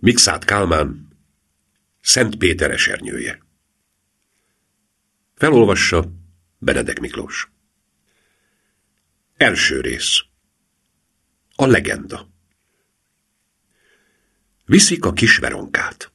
Mikszáth Kálmán, Szent Péter esernyője. Felolvassa Benedek Miklós. Első rész. A legenda. Viszik a kis Veronkát.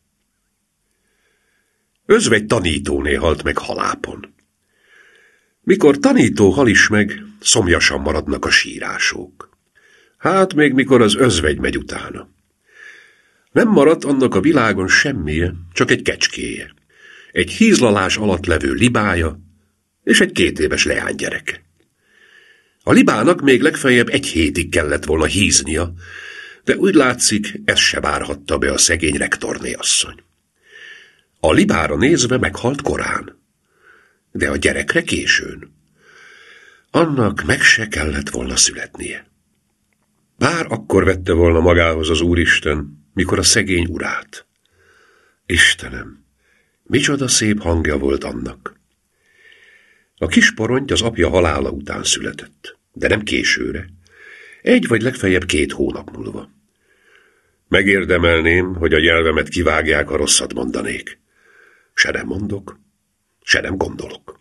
Özvegy tanítóné halt meg halápon. Mikor tanító hal is meg, szomjasan maradnak a sírások. Hát még mikor az özvegy megy utána. Nem maradt annak a világon semmije, csak egy kecskéje, egy hízlalás alatt levő libája, és egy 2 éves leánygyereke. A libának még legfeljebb 1 hétig kellett volna híznia, de úgy látszik, ez se várhatta be a szegény rektorné asszony. A libára nézve meghalt korán, de a gyerekre későn. Annak meg se kellett volna születnie. Bár akkor vette volna magához az Úristen, mikor a szegény urát. Istenem, micsoda szép hangja volt annak. A kis poronty az apja halála után született, de nem későre, 1 vagy legfeljebb 2 hónap múlva. Megérdemelném, hogy a nyelvemet kivágják, ha rosszat mondanék. Se nem mondok, se nem gondolok.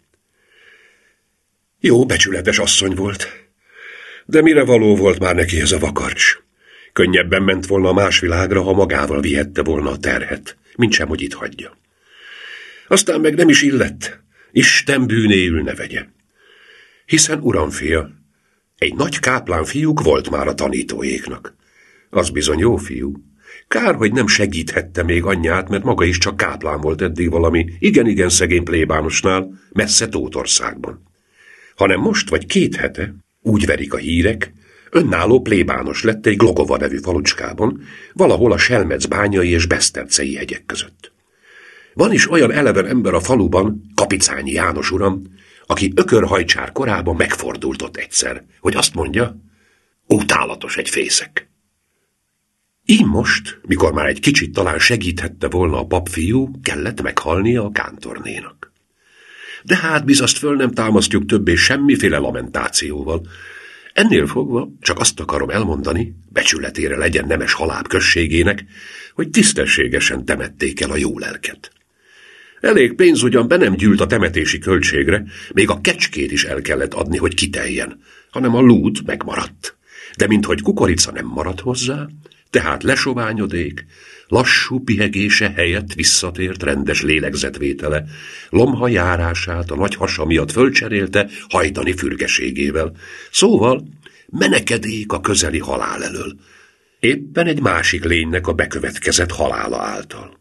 Jó, becsületes asszony volt, de mire való volt már neki ez a vakarcs? Könnyebben ment volna a más világra, ha magával vihette volna a terhet, mintsem, hogy itt hagyja. Aztán meg nem is illett, Isten bűnéül ne vegye. Hiszen uramfia, egy nagy káplán fiúk volt már a tanítóéknak. Az bizony jó fiú. Kár, hogy nem segíthette még anyját, mert maga is csak káplán volt eddig valami igen-igen szegény plébánosnál, messze Tótországban. Hanem most vagy 2 hete, úgy verik a hírek, önálló plébános lett egy Glogova nevű falucskában, valahol a Selmec bányai és Besztercei hegyek között. Van is olyan eleven ember a faluban, Kapicányi János uram, aki ökörhajcsár korában megfordult ott egyszer, hogy azt mondja, utálatos egy fészek. Így most, mikor már egy kicsit talán segíthette volna a papfiú, kellett meghalnia a kántornénak. De hát bizazt föl nem támasztjuk többé semmiféle lamentációval. Ennél fogva csak azt akarom elmondani, becsületére legyen Nemes Haláp községének, hogy tisztességesen temették el a jó lelket. Elég pénz ugyan be nem gyűlt a temetési költségre, még a kecskét is el kellett adni, hogy kiteljen, hanem a lúd megmaradt. De minthogy kukorica nem maradt hozzá, tehát lesoványodék, lassú pihegése helyett visszatért rendes lélegzetvétele, lomha járását a nagy hasa miatt fölcserélte hajdani fürgeségével. Szóval menekedék a közeli halál elől, éppen egy másik lénynek a bekövetkezett halála által.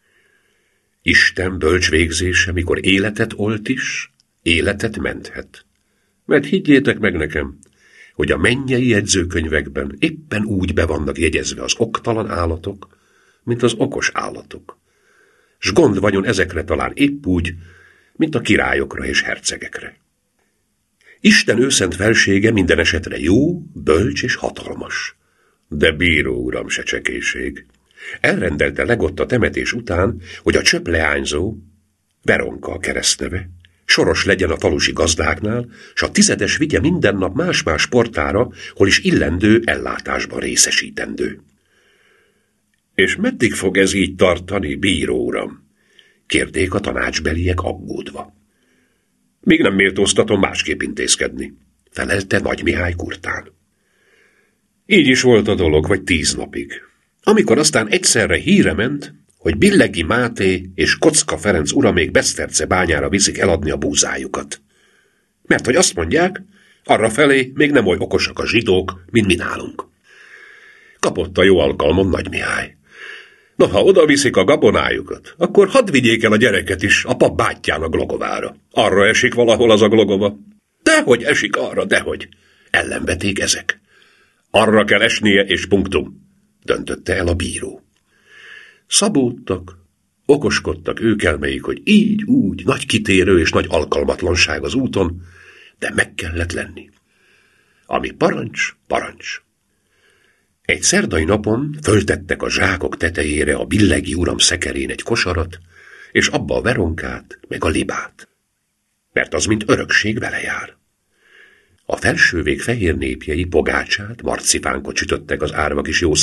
Isten bölcs végzése, mikor életet olt is, életet menthet. Mert higgyétek meg nekem, hogy a mennyei jegyzőkönyvekben éppen úgy be vannak jegyezve az oktalan állatok, mint az okos állatok. S gond vagyon ezekre talán épp úgy, mint a királyokra és hercegekre. Isten őszent felsége minden esetre jó, bölcs és hatalmas. De bíró uram se csekéség. Elrendelte legott a temetés után, hogy a csöpp leányzó, Veronka a keresztneve, soros legyen a falusi gazdáknál, s a 10 vigye minden nap más-más portára, hol is illendő ellátásban részesítendő. És meddig fog ez így tartani, bíró uram? Kérdék a tanácsbeliek aggódva. Még nem méltóztatom másképp intézkedni, felelte Nagy Mihály kurtán. Így is volt a dolog, vagy 10 napig. Amikor aztán egyszerre híre ment, hogy Billegi Máté és Kocka Ferenc uramék Beszterce bányára viszik eladni a búzájukat. Mert hogy azt mondják, arrafelé még nem oly okosak a zsidók, mint mi nálunk. Kapott a jó alkalmon Nagy Mihály. Na, ha oda viszik a gabonájukat, akkor hadd vigyék el a gyereket is a pap bátyjának Glogovára. Arra esik valahol az a Glogova. Dehogy esik arra, dehogy. Ellenveték ezek. Arra kell esnie és punktum, döntötte el a bíró. Szabódtak, okoskodtak őkelmeik, hogy így, úgy, nagy kitérő és nagy alkalmatlanság az úton, de meg kellett lenni. Ami parancs, parancs. Egy szerdai napon föltettek a zsákok tetejére a Billegi uram szekerén egy kosarat, és abba a Veronkát, meg a libát. Mert az, mint örökség vele jár. A felsővég fehér népjei pogácsát, marcipánkot sütöttek az árva kis